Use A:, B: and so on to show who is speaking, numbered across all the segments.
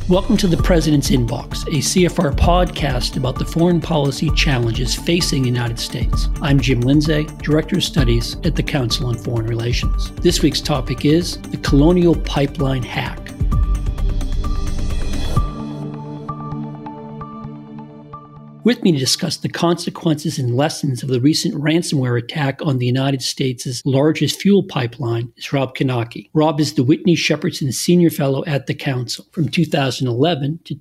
A: Welcome to the President's Inbox, a CFR podcast about the foreign policy challenges facing the United States. I'm Jim Lindsay, Director of Studies at the Council on Foreign Relations. This week's topic is the Colonial Pipeline hack. With me to discuss the consequences and lessons of the recent ransomware attack on the United States' largest fuel pipeline is Rob Kinnocki. Rob is the Whitney Shepardson Senior Fellow at the Council. From 2011 to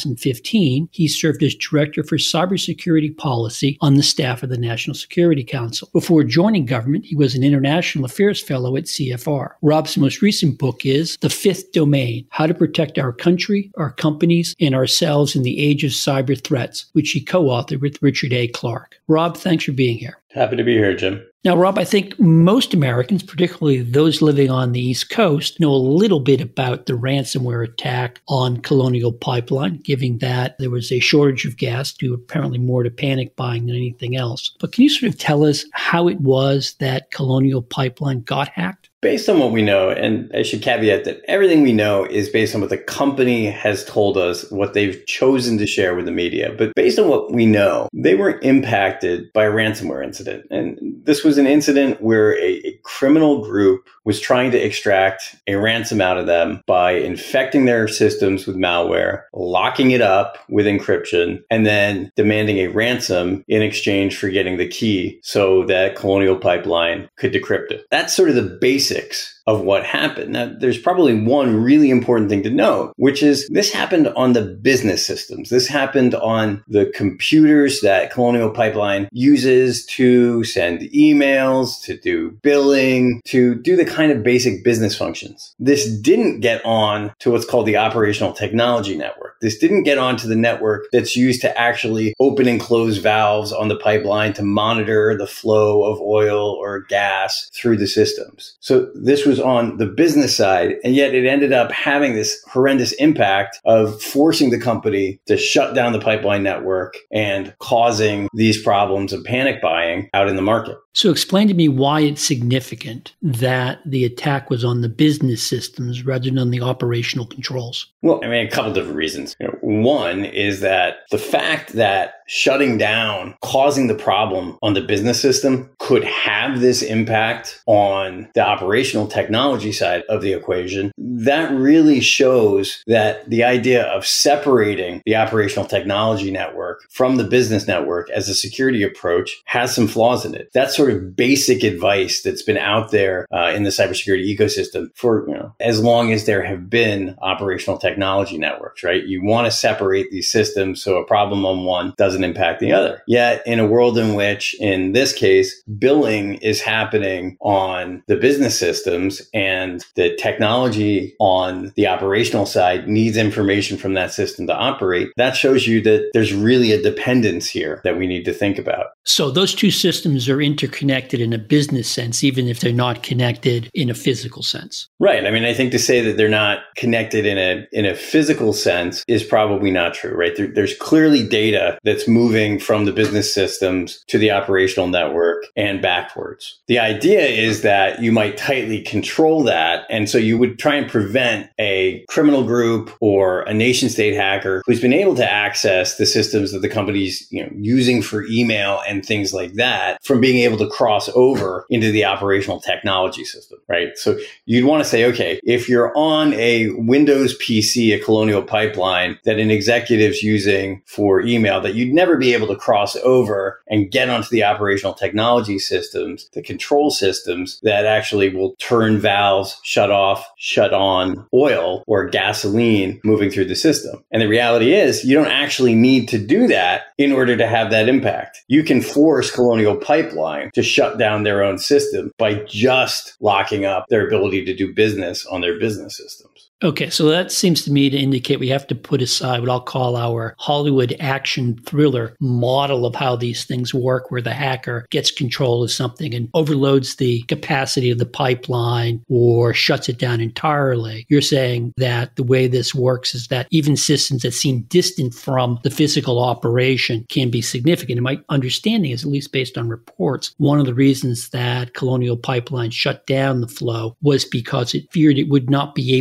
A: 2015, he served as Director for Cybersecurity Policy on the staff of the National Security Council. Before joining government, he was an International Affairs Fellow at CFR. Rob's most recent book is The Fifth Domain: How to Protect Our Country, Our Companies, and Ourselves in the Age of Cyber Threats, which he co-authored with Richard A. Clarke. Rob, thanks for being here.
B: Happy to be here, Jim.
A: Now, Rob, I think most Americans, particularly those living on the East Coast, know a little bit about the ransomware attack on Colonial Pipeline, given that there was a shortage of gas due apparently more to panic buying than anything else. But can you sort of tell us how it was that Colonial Pipeline got hacked?
B: Based on what we know, and I should caveat that everything we know is based on what the company has told us, what they've chosen to share with the media. But based on what we know, they were impacted by a ransomware incident. And this was an incident where a criminal group was trying to extract a ransom out of them by infecting their systems with malware, locking it up with encryption, and then demanding a ransom in exchange for getting the key so that Colonial Pipeline could decrypt it. That's sort of the basics of what happened. Now, there's probably one really important thing to note, which is this happened on the business systems. This happened on the computers that Colonial Pipeline uses to send emails, to do billing, to do the kind of basic business functions. This didn't get on to what's called the operational technology network. This didn't get onto the network that's used to actually open and close valves on the pipeline to monitor the flow of oil or gas through the systems. So this was on the business side, and yet it ended up having this horrendous impact of forcing the company to shut down the pipeline network and causing these problems of panic buying out in the market.
A: So explain to me why it's significant that the attack was on the business systems rather than on the operational controls.
B: Well, I mean, a couple different reasons. One is that the fact that shutting down, causing the problem on the business system could have this impact on the operational technology side of the equation, that really shows that the idea of separating the operational technology network from the business network as a security approach has some flaws in it. That's sort of basic advice that's been out there in the cybersecurity ecosystem for as long as there have been operational technology networks, right? You want to separate these systems so a problem on one doesn't impact the other. Yet in a world in which, in this case, billing is happening on the business systems and the technology on the operational side needs information from that system to operate, that shows you that there's really a dependence here that we need to think about.
A: So those two systems are interconnected in a business sense, even if they're not connected in a physical sense.
B: Right. I mean, I think to say that they're not connected in a physical sense is probably not true, right? There's clearly data that's moving from the business systems to the operational network and backwards. The idea is that you might tightly control that. And so you would try and prevent a criminal group or a nation state hacker who's been able to access the systems that the company's using for email and things like that from being able to cross over into the operational technology system, right? So you'd want to say, okay, if you're on a Windows PC, a Colonial Pipeline that an executive's using for email, that you'd never be able to cross over and get onto the operational technology systems, the control systems that actually will turn valves, shut off, shut on oil or gasoline moving through the system. And the reality is you don't actually need to do that in order to have that impact. You can force Colonial Pipeline to shut down their own system by just locking up their ability to do business on their business systems.
A: Okay, so that seems to me to indicate we have to put aside what I'll call our Hollywood action thriller model of how these things work, where the hacker gets control of something and overloads the capacity of the pipeline or shuts it down entirely. You're saying that the way this works is that even systems that seem distant from the physical operation can be significant. And my understanding is, at least based on reports, one of the reasons that Colonial Pipeline shut down the flow was because it feared it would not be able to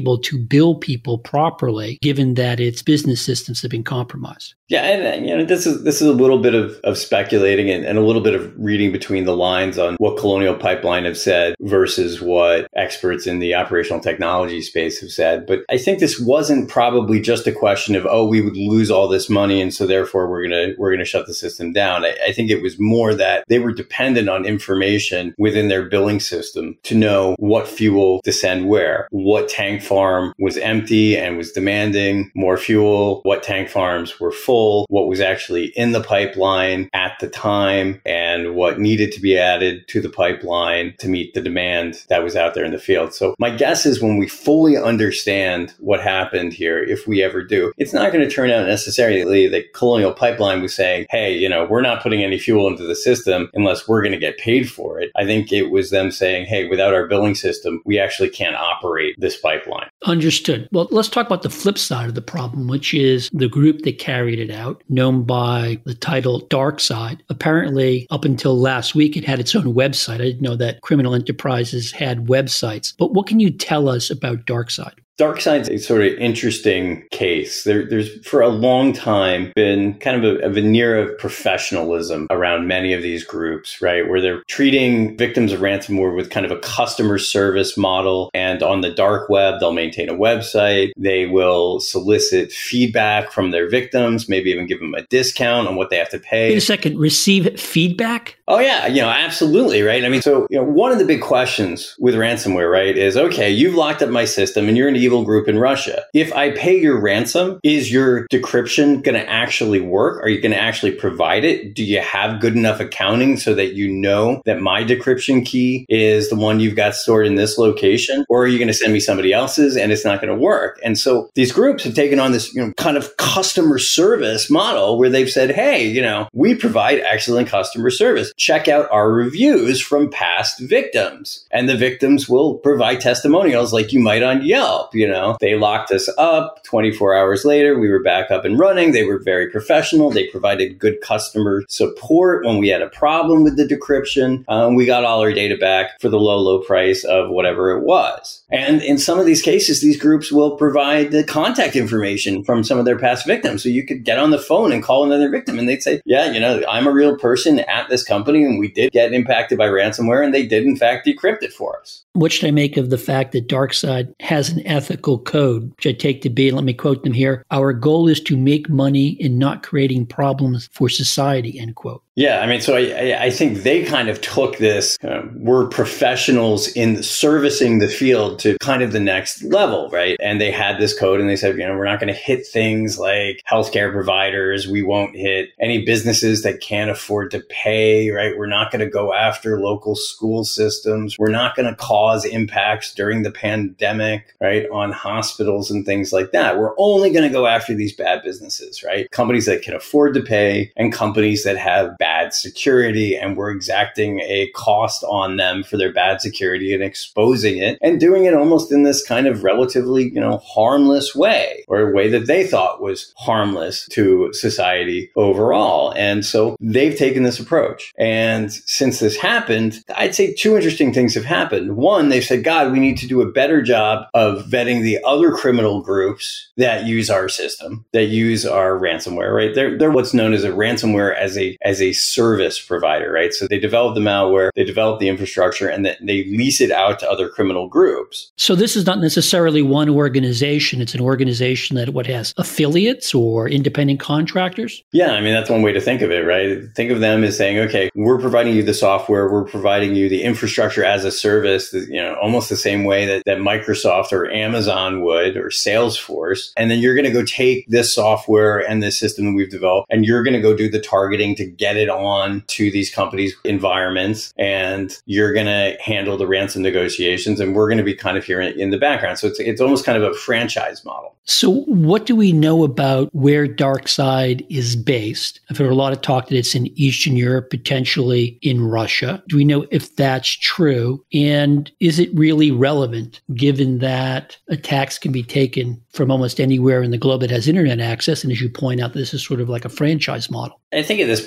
A: bill people properly, given that its business systems have been compromised.
B: Yeah, and this is a little bit of speculating and a little bit of reading between the lines on what Colonial Pipeline have said versus what experts in the operational technology space have said. But I think this wasn't probably just a question of, we would lose all this money, and so therefore we're gonna shut the system down. I think it was more that they were dependent on information within their billing system to know what fuel to send where, what tank farm was empty and was demanding more fuel, what tank farms were full, what was actually in the pipeline at the time, and what needed to be added to the pipeline to meet the demand that was out there in the field. So my guess is when we fully understand what happened here, if we ever do, it's not going to turn out necessarily that Colonial Pipeline was saying, hey, we're not putting any fuel into the system unless we're going to get paid for it. I think it was them saying, hey, without our billing system, we actually can't operate this pipeline.
A: Understood. Well, let's talk about the flip side of the problem, which is the group that carried it out, known by the title DarkSide. Apparently, up until last week, it had its own website. I didn't know that criminal enterprises had websites. But what can you tell us about DarkSide?
B: DarkSide's a sort of interesting case. There's for a long time been kind of a veneer of professionalism around many of these groups, right? Where they're treating victims of ransomware with kind of a customer service model. And on the dark web, they'll maintain a website. They will solicit feedback from their victims, maybe even give them a discount on what they have to pay.
A: Wait a second, receive feedback?
B: Oh, yeah. Absolutely. Right. I mean, so, one of the big questions with ransomware, right, is, okay, you've locked up my system and you're an evil group in Russia. If I pay your ransom, is your decryption going to actually work? Are you going to actually provide it? Do you have good enough accounting so that you know that my decryption key is the one you've got stored in this location? Or are you going to send me somebody else's and it's not going to work? And so these groups have taken on this, kind of customer service model where they've said, hey, we provide excellent customer service. Check out our reviews from past victims. And the victims will provide testimonials like you might on Yelp. They locked us up. 24 hours later, we were back up and running. They were very professional. They provided good customer support when we had a problem with the decryption. We got all our data back for the low price of whatever it was. And in some of these cases, these groups will provide the contact information from some of their past victims. So you could get on the phone and call another victim and they'd say, yeah, I'm a real person at this company and we did get impacted by ransomware and they did in fact decrypt it for us.
A: What should I make of the fact that DarkSide has an ethical code, which I take to be, let me quote them here, our goal is to make money in not creating problems for society, end quote.
B: Yeah, I mean, so I think they kind of took this, we're professionals in servicing the field to kind of the next level, right? And they had this code and they said, we're not going to hit things like healthcare providers. We won't hit any businesses that can't afford to pay, right? We're not going to go after local school systems. We're not going to cause impacts during the pandemic, right, on hospitals and things like that. We're only going to go after these bad businesses, right? Companies that can afford to pay and companies that have bad security, and we're exacting a cost on them for their bad security and exposing it and doing it almost in this kind of relatively, harmless way, or a way that they thought was harmless to society overall. And so they've taken this approach. And since this happened, I'd say two interesting things have happened. One, they've said, God, we need to do a better job of vetting the other criminal groups that use our system, that use our ransomware, right? They're what's known as a ransomware as a service provider, right? So they develop the malware, they develop the infrastructure, and then they lease it out to other criminal groups.
A: So this is not necessarily one organization. It's an organization that has affiliates or independent contractors?
B: Yeah, I mean, that's one way to think of it, right? Think of them as saying, okay, we're providing you the software, we're providing you the infrastructure as a service, almost the same way that Microsoft or Amazon would, or Salesforce. And then you're going to go take this software and this system that we've developed, and you're going to go do the targeting to get it on to these companies' environments, and you're going to handle the ransom negotiations, and we're going to be kind of here in the background. So it's almost kind of a franchise model.
A: So what do we know about where DarkSide is based? I've heard a lot of talk that it's in Eastern Europe, potentially in Russia. Do we know if that's true? And is it really relevant, given that attacks can be taken from almost anywhere in the globe that has internet access? And as you point out, this is sort of like a franchise model.
B: I think at this point,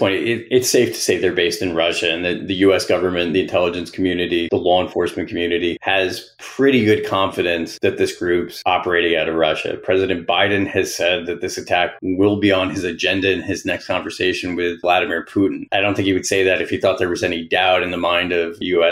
B: it's safe to say they're based in Russia, and the US government, the intelligence community, the law enforcement community has pretty good confidence that this group's operating out of Russia. President Biden has said that this attack will be on his agenda in his next conversation with Vladimir Putin. I don't think he would say that if he thought there was any doubt in the mind of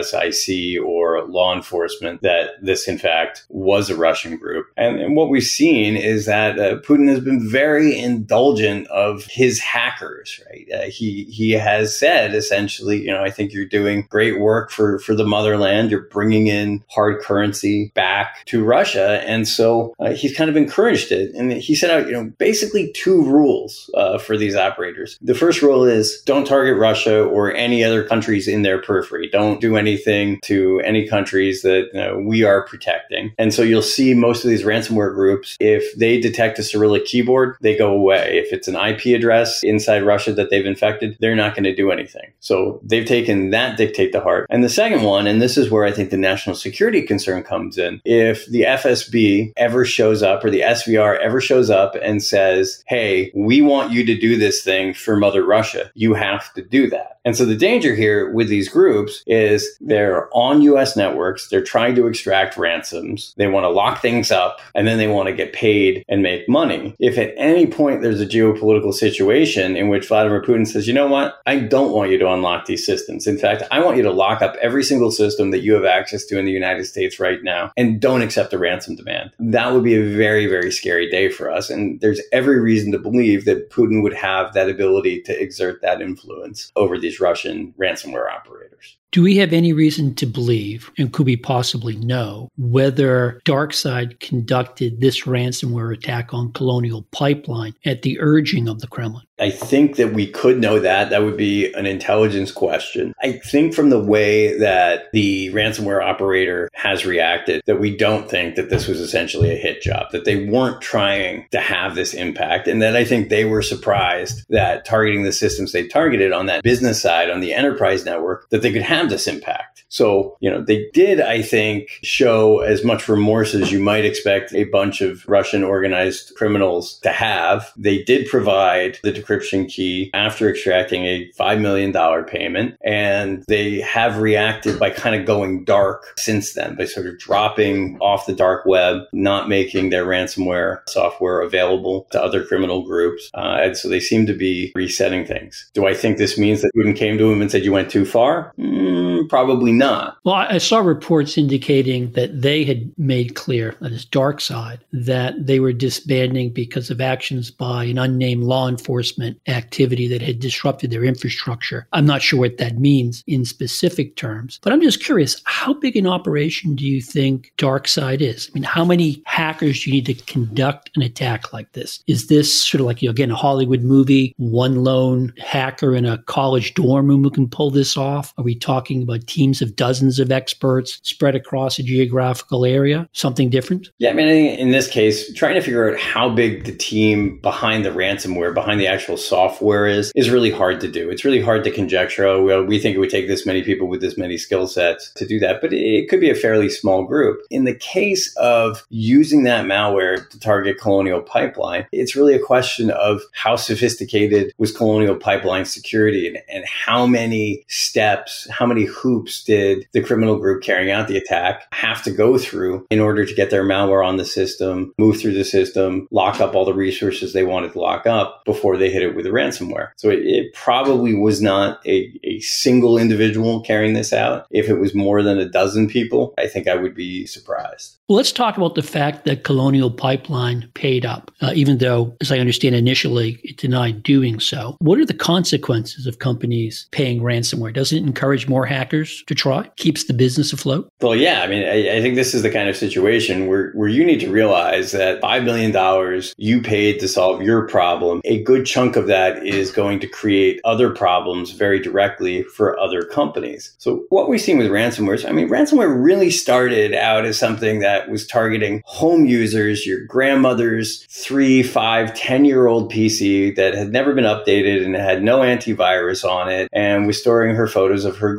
B: USIC or law enforcement that this, in fact, was a Russian group. And what we've seen is that Putin has been very indulgent of his hackers, right? He has said, essentially, I think you're doing great work for the motherland. You're bringing in hard currency back to Russia. And so he's kind of encouraged it. And he set out, basically two rules for these operators. The first rule is don't target Russia or any other countries in their periphery. Don't do anything to any countries that we are protecting. And so you'll see most of these ransomware groups, if they detect a Cyrillic keyboard, they go away. If it's an IP address inside Russia that they've infected, they're not going to do anything. So they've taken that dictate to heart. And the second one, and this is where I think the national security concern comes in, if the FSB ever shows up or the SVR ever shows up and says, hey, we want you to do this thing for Mother Russia, you have to do that. And so the danger here with these groups is they're on US networks, they're trying to extract ransoms, they want to lock things up, and then they want to get paid and make money. If at any point there's a geopolitical situation in which Vladimir Putin says, you know what, I don't want you to unlock these systems. In fact, I want you to lock up every single system that you have access to in the United States right now and don't accept a ransom demand. That would be a very, very scary day for us. And there's every reason to believe that Putin would have that ability to exert that influence over these Russian ransomware operators.
A: Do we have any reason to believe, and could we possibly know, whether DarkSide conducted this ransomware attack on Colonial Pipeline at the urging of the Kremlin?
B: I think that we could know that. That would be an intelligence question. I think from the way that the ransomware operator has reacted, that we don't think that this was essentially a hit job, that they weren't trying to have this impact. And that I think they were surprised that targeting the systems they targeted on that business side, on the enterprise network, that they could have this impact. So, they did, I think, show as much remorse as you might expect a bunch of Russian organized criminals to have. They did provide the decryption key after extracting a $5 million payment. And they have reacted by kind of going dark since then, by sort of dropping off the dark web, not making their ransomware software available to other criminal groups. And so they seem to be resetting things. Do I think this means that Putin came to him and said, you went too far? Probably not.
A: Well, I saw reports indicating that they had made clear, that is DarkSide, that they were disbanding because of actions by an unnamed law enforcement activity that had disrupted their infrastructure. I'm not sure what that means in specific terms, but I'm just curious, how big an operation do you think DarkSide is? I mean, how many hackers do you need to conduct an attack like this? Is this sort of like, again, a Hollywood movie, one lone hacker in a college dorm room who can pull this off? Are we talking about teams of dozens of experts spread across a geographical area? Something different?
B: Yeah, I mean, I think in this case, trying to figure out how big the team behind the ransomware, behind the actual software is really hard to do. It's really hard to conjecture, oh, well, we think it would take this many people with this many skill sets to do that, but it could be a fairly small group. In the case of using that malware to target Colonial Pipeline, it's really a question of how sophisticated was Colonial Pipeline security and how many steps, how many hoops did the criminal group carrying out the attack have to go through in order to get their malware on the system, move through the system, lock up all the resources they wanted to lock up before they hit it with the ransomware. So it probably was not a single individual carrying this out. If it was more than a dozen people, I think I would be surprised.
A: Well, let's talk about the fact that Colonial Pipeline paid up, even though, as I understand initially, it denied doing so. What are the consequences of companies paying ransomware? Does it encourage more hackers to try? Keeps the business afloat?
B: Well, yeah. I mean, I think this is the kind of situation where you need to realize that $5 million you paid to solve your problem, a good chunk of that is going to create other problems very directly for other companies. So what we've seen with ransomware is, I mean, ransomware really started out as something that was targeting home users, your grandmother's 3, 5, 10-year-old PC that had never been updated and had no antivirus on it and was storing her photos of her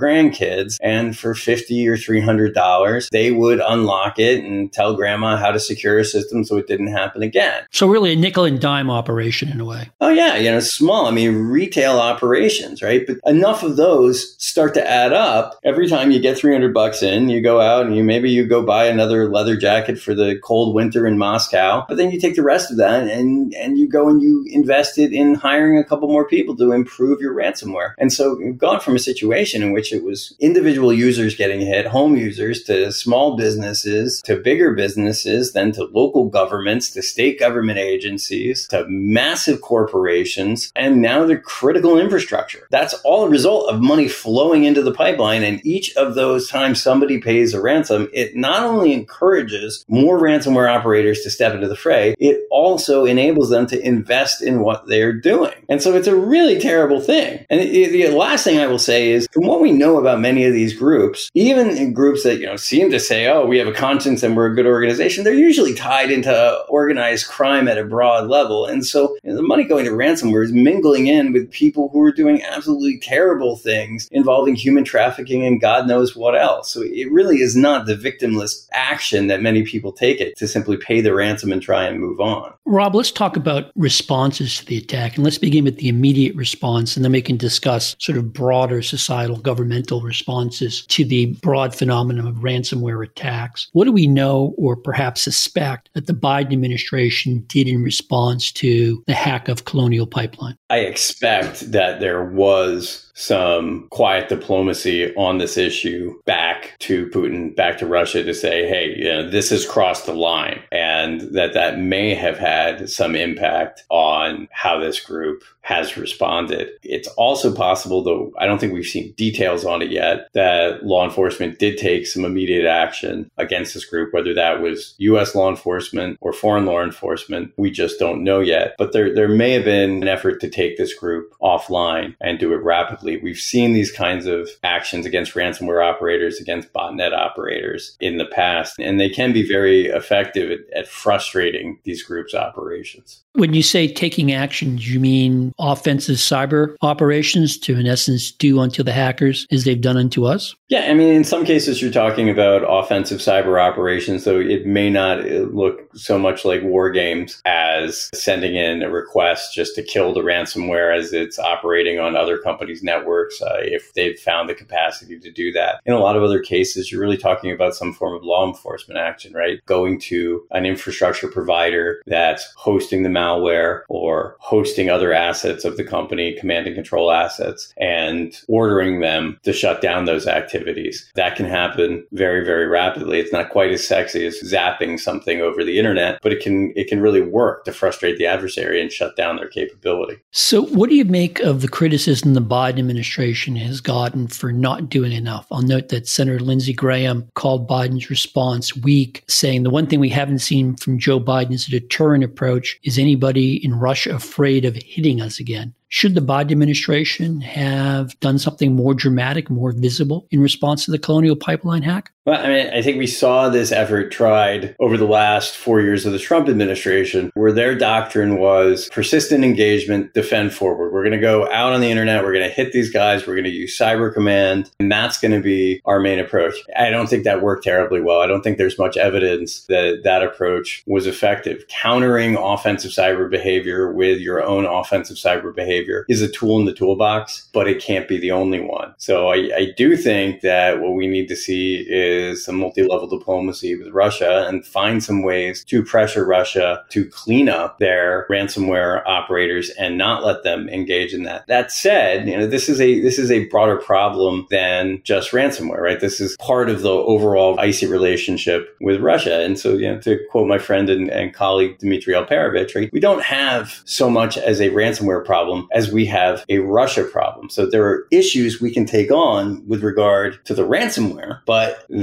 B: grandkids. And for $50 or $300, they would unlock it and tell grandma how to secure a system so it didn't happen again.
A: So really a nickel and dime operation in a way.
B: Oh yeah, small. Retail operations, right? But enough of those start to add up. Every time you get $300 in, you go out and you go buy another leather jacket for the cold winter in Moscow. But then you take the rest of that and you go and you invest it in hiring a couple more people to improve your ransomware. And so you've gone from a situation in which it was individual users getting hit, home users, to small businesses, to bigger businesses, then to local governments, to state government agencies, to massive corporations, and now the critical infrastructure. That's all a result of money flowing into the pipeline. And each of those times somebody pays a ransom, it not only encourages more ransomware operators to step into the fray, it also enables them to invest in what they're doing. And so it's a really terrible thing. And the last thing I will say is, from what we know about many of these groups, even in groups that seem to say, oh, we have a conscience and we're a good organization, they're usually tied into organized crime at a broad level. And so the money going to ransomware is mingling in with people who are doing absolutely terrible things involving human trafficking and God knows what else. So it really is not the victimless action that many people take it to simply pay the ransom and try and move on.
A: Rob, let's talk about responses to the attack. And let's begin with the immediate response, and then we can discuss sort of broader societal governmental responses to the broad phenomenon of ransomware attacks. What do we know or perhaps suspect that the Biden administration did in response to the hack of Colonial Pipeline?
B: I expect that there was some quiet diplomacy on this issue back to Putin, back to Russia, to say, hey, this has crossed the line, and that may have had some impact on how this group has responded. It's also possible, though I don't think we've seen details on it yet, that law enforcement did take some immediate action against this group, whether that was U.S. law enforcement or foreign law enforcement. We just don't know yet. But there may have been an effort to take this group offline and do it rapidly. We've seen these kinds of actions against ransomware operators, against botnet operators in the past, and they can be very effective at frustrating these groups' operations.
A: When you say taking action, do you mean offensive cyber operations to, in essence, do unto the hackers as they've done unto us?
B: Yeah, in some cases you're talking about offensive cyber operations, though it may not look so much like war games as sending in a request just to kill the ransomware as it's operating on other companies' networks, if they've found the capacity to do that. In a lot of other cases, you're really talking about some form of law enforcement action, right? Going to an infrastructure provider that's hosting the malware or hosting other assets of the company, command and control assets, and ordering them to shut down those activities. That can happen very, very rapidly. It's not quite as sexy as zapping something over the internet, but it can really work to frustrate the adversary and shut down their capability.
A: So what do you make of the criticism the Biden administration has gotten for not doing enough? I'll note that Senator Lindsey Graham called Biden's response weak, saying the one thing we haven't seen from Joe Biden is a deterrent approach. Is anybody in Russia afraid of hitting us again? Should the Biden administration have done something more dramatic, more visible in response to the Colonial Pipeline hack?
B: Well, I think we saw this effort tried over the last 4 years of the Trump administration, where their doctrine was persistent engagement, defend forward. We're going to go out on the internet. We're going to hit these guys. We're going to use cyber command. And that's going to be our main approach. I don't think that worked terribly well. I don't think there's much evidence that that approach was effective. Countering offensive cyber behavior with your own offensive cyber behavior is a tool in the toolbox, but it can't be the only one. So I do think that what we need to see is some multi-level diplomacy with Russia and find some ways to pressure Russia to clean up their ransomware operators and not let them engage in that. That said, this is a broader problem than just ransomware, right? This is part of the overall icy relationship with Russia. And so, to quote my friend and colleague Dmitry Alperovich, right, we don't have so much as a ransomware problem as we have a Russia problem. So there are issues we can take on with regard to the ransomware, but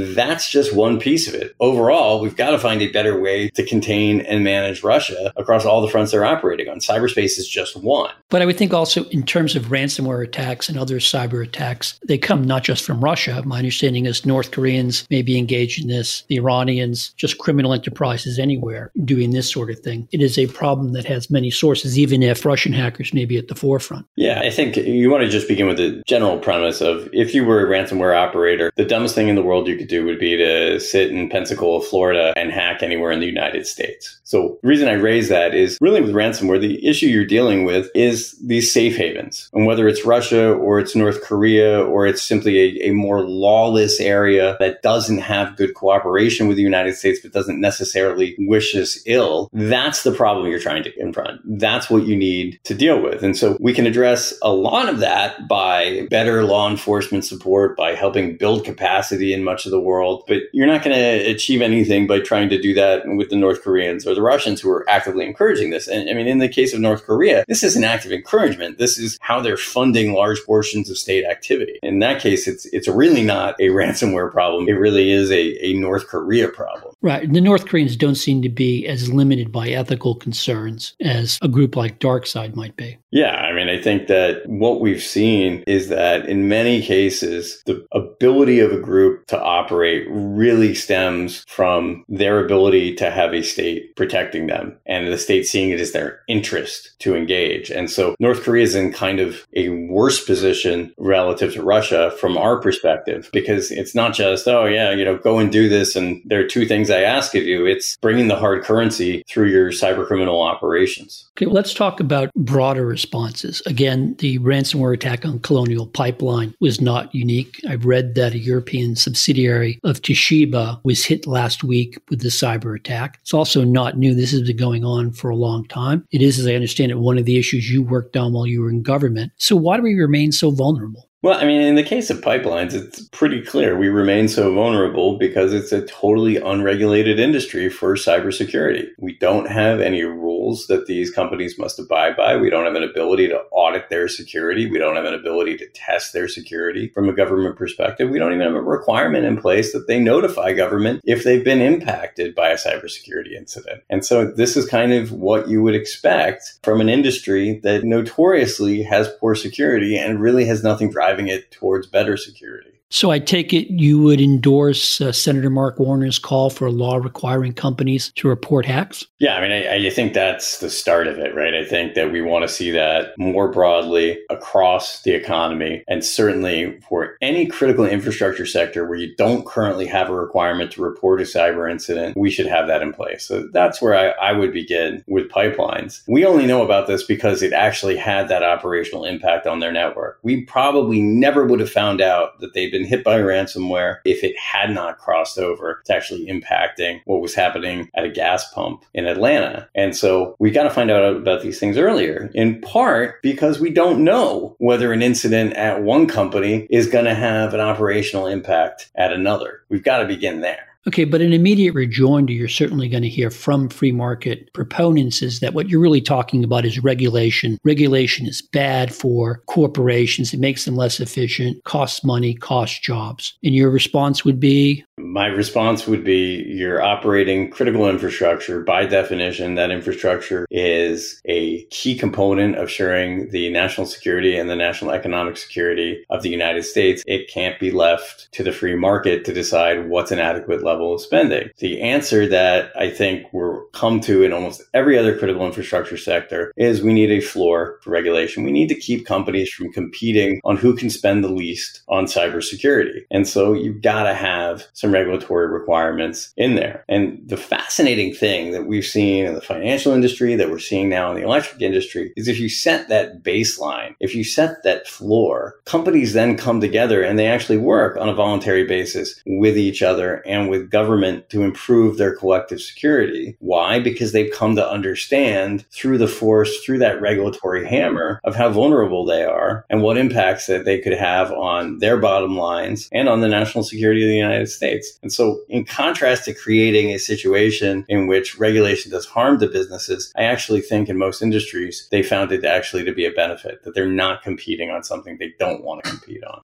B: that's just one piece of it. Overall, we've got to find a better way to contain and manage Russia across all the fronts they're operating on. Cyberspace is just one.
A: But I would think also in terms of ransomware attacks and other cyber attacks, they come not just from Russia. My understanding is North Koreans may be engaged in this, the Iranians, just criminal enterprises anywhere doing this sort of thing. It is a problem that has many sources, even if Russian hackers may be at the forefront.
B: Yeah, I think you want to just begin with the general premise of if you were a ransomware operator, the dumbest thing in the world you could do would be to sit in Pensacola, Florida and hack anywhere in the United States. So the reason I raise that is really with ransomware, the issue you're dealing with is these safe havens. And whether it's Russia or it's North Korea or it's simply a more lawless area that doesn't have good cooperation with the United States but doesn't necessarily wish us ill, that's the problem you're trying to confront. That's what you need to deal with. And so we can address a lot of that by better law enforcement support, by helping build capacity in much of the world. But you're not going to achieve anything by trying to do that with the North Koreans or the Russians who are actively encouraging this. And I mean, in the case of North Korea, this is an act of encouragement. This is how they're funding large portions of state activity. In that case, it's really not a ransomware problem. It really is a North Korea problem.
A: Right. The North Koreans don't seem to be as limited by ethical concerns as a group like DarkSide might be.
B: Yeah, I mean, I think that what we've seen is that in many cases, the ability of a group to operate really stems from their ability to have a state protecting them and the state seeing it as their interest to engage. And so North Korea is in kind of a worse position relative to Russia from our perspective, because it's not just, oh yeah, go and do this. And there are two things I ask of you. It's bringing the hard currency through your cyber criminal operations.
A: Okay, let's talk about broader responses. Again, the ransomware attack on Colonial Pipeline was not unique. I've read that a European subsidiary of Toshiba was hit last week with the cyber attack. It's also not new. This has been going on for a long time. It is, as I understand it, one of the issues you worked on while you were in government. So why do we remain so vulnerable?
B: Well, I mean, in the case of pipelines, it's pretty clear we remain so vulnerable because it's a totally unregulated industry for cybersecurity. We don't have any rules that these companies must abide by. We don't have an ability to audit their security. We don't have an ability to test their security from a government perspective. We don't even have a requirement in place that they notify government if they've been impacted by a cybersecurity incident. And so this is kind of what you would expect from an industry that notoriously has poor security and really has nothing driving it towards better security.
A: So I take it you would endorse Senator Mark Warner's call for a law requiring companies to report hacks?
B: Yeah, I mean, I think that's the start of it, right? I think that we want to see that more broadly across the economy, and certainly for any critical infrastructure sector where you don't currently have a requirement to report a cyber incident, we should have that in place. So that's where I would begin with pipelines. We only know about this because it actually had that operational impact on their network. We probably never would have found out that they'd been hit by ransomware if it had not crossed over to actually impacting what was happening at a gas pump in Atlanta. And so we got to find out about these things earlier, in part because we don't know whether an incident at one company is going to have an operational impact at another. We've got to begin there.
A: Okay, but an immediate rejoinder you're certainly going to hear from free market proponents is that what you're really talking about is regulation. Regulation is bad for corporations. It makes them less efficient, costs money, costs jobs. And your response would be?
B: My response would be you're operating critical infrastructure. By definition, that infrastructure is a key component of ensuring the national security and the national economic security of the United States. It can't be left to the free market to decide what's an adequate level of spending. The answer that I think we'll come to in almost every other critical infrastructure sector is we need a floor for regulation. We need to keep companies from competing on who can spend the least on cybersecurity. And so you've got to have some regulatory requirements in there. And the fascinating thing that we've seen in the financial industry, that we're seeing now in the electric industry, is if you set that baseline, if you set that floor, companies then come together and they actually work on a voluntary basis with each other and with government to improve their collective security. Why? Because they've come to understand through the force, through that regulatory hammer, of how vulnerable they are and what impacts that they could have on their bottom lines and on the national security of the United States. And so in contrast to creating a situation in which regulation does harm to businesses, I actually think in most industries, they found it actually to be a benefit, that they're not competing on something they don't want to compete on.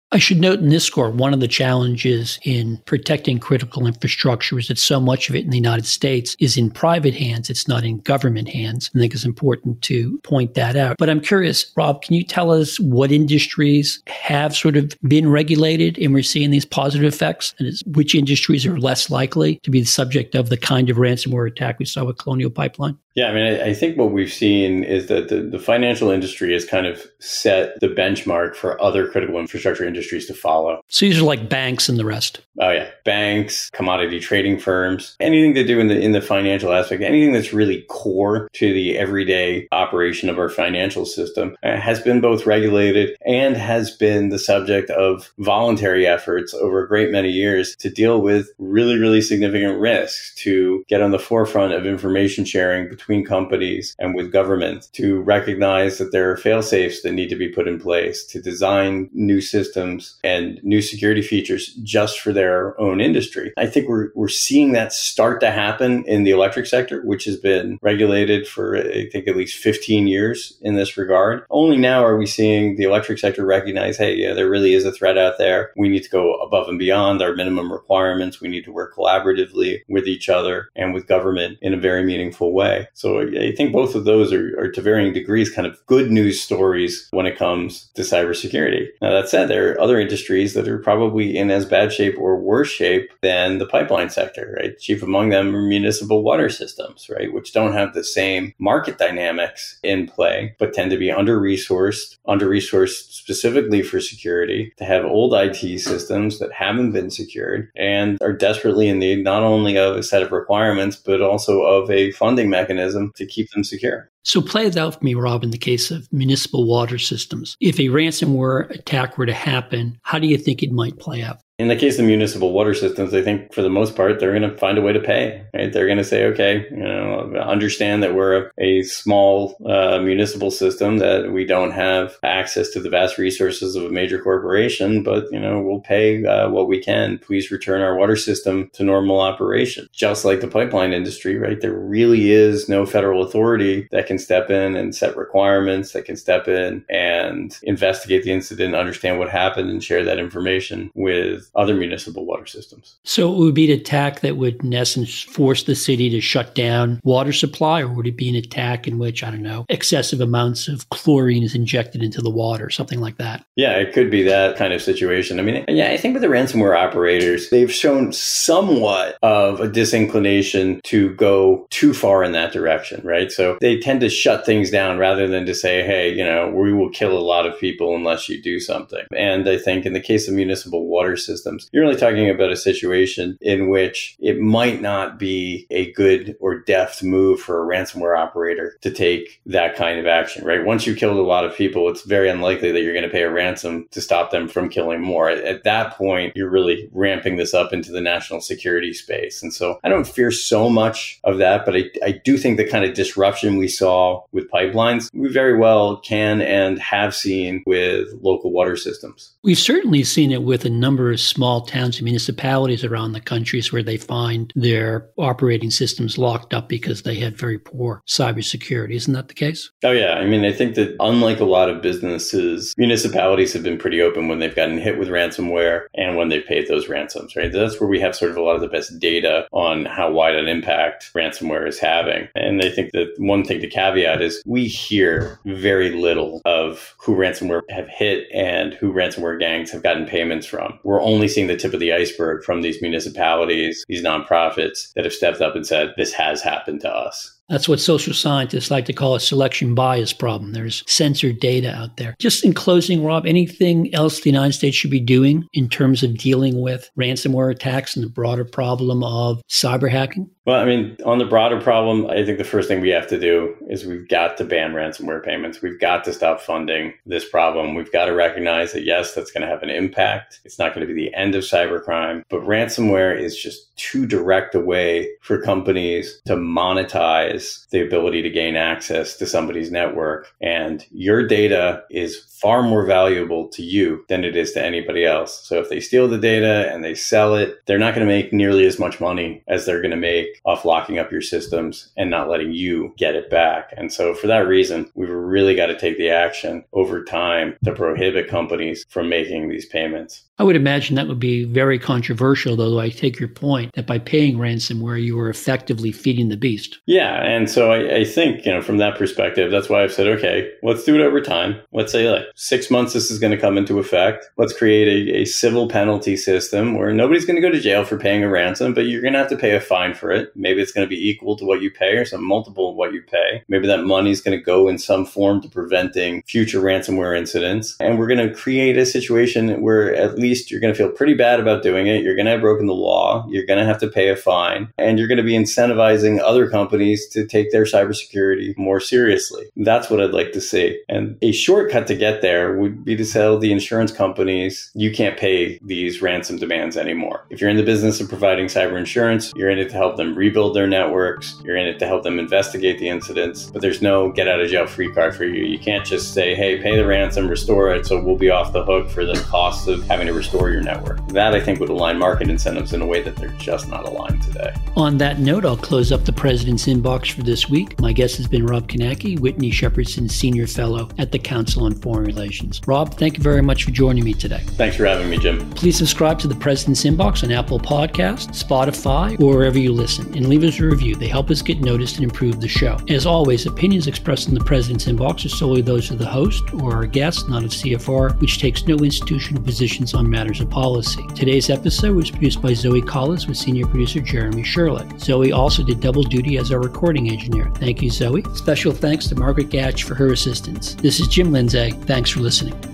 A: I should note in this score, one of the challenges in protecting critical infrastructure is that so much of it in the United States is in private hands. It's not in government hands. I think it's important to point that out. But I'm curious, Rob, can you tell us what industries have sort of been regulated and we're seeing these positive effects? And which industries are less likely to be the subject of the kind of ransomware attack we saw with Colonial Pipeline?
B: Yeah, I mean, I think what we've seen is that the financial industry has kind of set the benchmark for other critical infrastructure industries to follow.
A: So these are like banks and the rest.
B: Oh, yeah. Banks, commodity trading firms, anything to do in the financial aspect, anything that's really core to the everyday operation of our financial system has been both regulated and has been the subject of voluntary efforts over a great many years to deal with really, really significant risks, to get on the forefront of information sharing between companies and with government, to recognize that there are fail-safes that need to be put in place, to design new systems and new security features just for their own industry. I think we're seeing that start to happen in the electric sector, which has been regulated for, I think, at least 15 years in this regard. Only now are we seeing the electric sector recognize, hey, yeah, there really is a threat out there. We need to go above and beyond our minimum requirements. We need to work collaboratively with each other and with government in a very meaningful way. So I think both of those are to varying degrees kind of good news stories when it comes to cybersecurity. Now, that said, there are other industries that are probably in as bad shape or worse shape than the pipeline sector, right? Chief among them are municipal water systems, right? Which don't have the same market dynamics in play, but tend to be under-resourced specifically for security, to have old IT systems that haven't been secured and are desperately in need not only of a set of requirements, but also of a funding mechanism to keep them secure.
A: So play it out for me, Rob, in the case of municipal water systems. If a ransomware attack were to happen, how do you think it might play out?
B: In the case of municipal water systems, I think for the most part, they're going to find a way to pay, right? They're going to say, okay, understand that we're a small municipal system, that we don't have access to the vast resources of a major corporation, but, we'll pay what we can. Please return our water system to normal operation. Just like the pipeline industry, right? There really is no federal authority that can step in and set requirements, that can step in and investigate the incident, understand what happened, and share that information with other municipal water systems.
A: So it would be an attack that would, in essence, force the city to shut down water supply, or would it be an attack in which, excessive amounts of chlorine is injected into the water, something like that?
B: Yeah, it could be that kind of situation. I think with the ransomware operators, they've shown somewhat of a disinclination to go too far in that direction, right? So they tend to shut things down rather than to say, hey, we will kill a lot of people unless you do something. And I think in the case of municipal water systems, you're really talking about a situation in which it might not be a good or deft move for a ransomware operator to take that kind of action, right? Once you killed a lot of people, it's very unlikely that you're going to pay a ransom to stop them from killing more. At that point, you're really ramping this up into the national security space. And so I don't fear so much of that, but I do think the kind of disruption we saw with pipelines, we very well can and have seen with local water systems.
A: We've certainly seen it with a number of small towns and municipalities around the countries where they find their operating systems locked up because they had very poor cybersecurity. Isn't that the case?
B: Oh, yeah. I think that unlike a lot of businesses, municipalities have been pretty open when they've gotten hit with ransomware and when they've paid those ransoms, right? That's where we have sort of a lot of the best data on how wide an impact ransomware is having. And I think that one thing to caveat is we hear very little of who ransomware have hit and who ransomware gangs have gotten payments from. We're only seeing the tip of the iceberg from these municipalities, these nonprofits that have stepped up and said, this has happened to us.
A: That's what social scientists like to call a selection bias problem. There's censored data out there. Just in closing, Rob, anything else the United States should be doing in terms of dealing with ransomware attacks and the broader problem of cyber hacking?
B: Well, on the broader problem, I think the first thing we have to do is we've got to ban ransomware payments. We've got to stop funding this problem. We've got to recognize that, yes, that's going to have an impact. It's not going to be the end of cybercrime, but ransomware is just too direct a way for companies to monetize the ability to gain access to somebody's network. And your data is far more valuable to you than it is to anybody else. So if they steal the data and they sell it, they're not going to make nearly as much money as they're going to make make off locking up your systems and not letting you get it back. And so for that reason, we've really got to take the action over time to prohibit companies from making these payments.
A: I would imagine that would be very controversial, though I take your point that by paying ransomware, you are effectively feeding the beast.
B: Yeah. And so I think, from that perspective, that's why I've said, okay, let's do it over time. Let's say like 6 months, this is going to come into effect. Let's create a civil penalty system where nobody's going to go to jail for paying a ransom, but you're going to have to pay a fine for it. Maybe it's going to be equal to what you pay or some multiple of what you pay. Maybe that money is going to go in some form to preventing future ransomware incidents. And we're going to create a situation where at least you're going to feel pretty bad about doing it. You're going to have broken the law. You're going to have to pay a fine. And you're going to be incentivizing other companies to take their cybersecurity more seriously. That's what I'd like to see. And a shortcut to get there would be to tell the insurance companies, you can't pay these ransom demands anymore. If you're in the business of providing cyber insurance, you're in it to help them rebuild their networks. You're in it to help them investigate the incidents. But there's no get out of jail free card for you. You can't just say, hey, pay the ransom, restore it, so we'll be off the hook for the costs of having to restore your network. That, I think, would align market incentives in a way that they're just not aligned today.
A: On that note, I'll close up the President's Inbox for this week. My guest has been Rob Konecki, Whitney Shepardson Senior Fellow at the Council on Foreign Relations. Rob, thank you very much for joining me today.
B: Thanks for having me, Jim.
A: Please subscribe to the President's Inbox on Apple Podcasts, Spotify, or wherever you listen, and leave us a review. They help us get noticed and improve the show. As always, opinions expressed in the President's Inbox are solely those of the host or our guest, not of CFR, which takes no institutional positions on matters of policy. Today's episode was produced by Zoe Collis with senior producer Jeremy Sherlett. Zoe also did double duty as our recording engineer. Thank you, Zoe. Special thanks to Margaret Gatch for her assistance. This is Jim Lindsay. Thanks for listening.